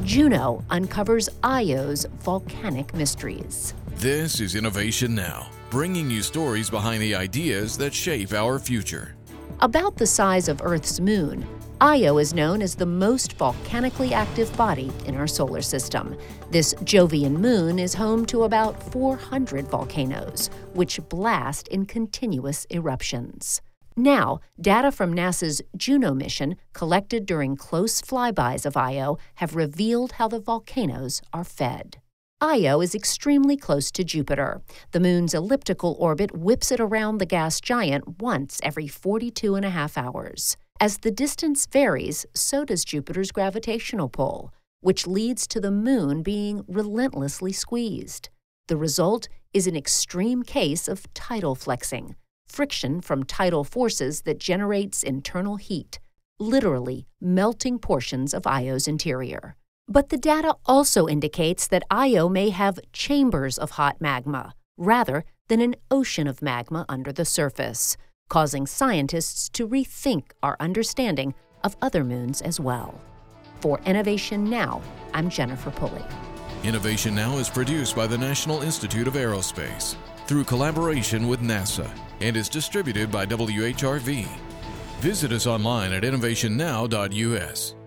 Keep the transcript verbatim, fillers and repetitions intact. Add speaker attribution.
Speaker 1: Juno uncovers Io's volcanic mysteries.
Speaker 2: This is Innovation Now, bringing you stories behind the ideas that shape our future.
Speaker 1: About the size of Earth's moon, Io is known as the most volcanically active body in our solar system. This Jovian moon is home to about four hundred volcanoes, which blast in continuous eruptions. Now, data from NASA's Juno mission collected during close flybys of Io have revealed how the volcanoes are fed. Io is extremely close to Jupiter. The moon's elliptical orbit whips it around the gas giant once every forty-two and a half hours. As the distance varies, so does Jupiter's gravitational pull, which leads to the moon being relentlessly squeezed. The result is an extreme case of tidal flexing, friction from tidal forces that generates internal heat, literally melting portions of Io's interior. But the data also indicates that Io may have chambers of hot magma, rather than an ocean of magma under the surface, causing scientists to rethink our understanding of other moons as well. For Innovation Now, I'm Jennifer Pulley.
Speaker 2: Innovation Now is produced by the National Institute of Aerospace through collaboration with NASA and is distributed by W H R V. Visit us online at innovation now dot U S.